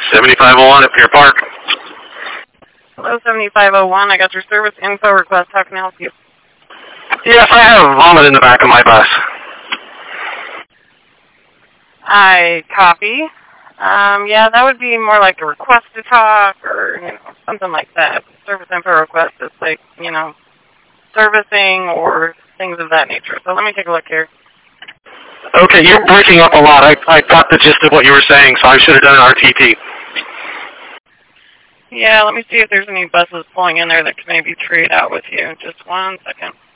7501 at Pier Park. Hello, 7501. I got your service info request. How can I help you? Yes, I have vomit in the back of my bus. I copy. Yeah, that would be more like a request to talk or, something like that. Service info request is like, servicing or things of that nature. So let me take a look here. Okay, you're breaking up a lot. I got the gist of what you were saying, so I should have done an RTP. Yeah, let me see if there's any buses pulling in there that can maybe trade out with you. Just 1 second.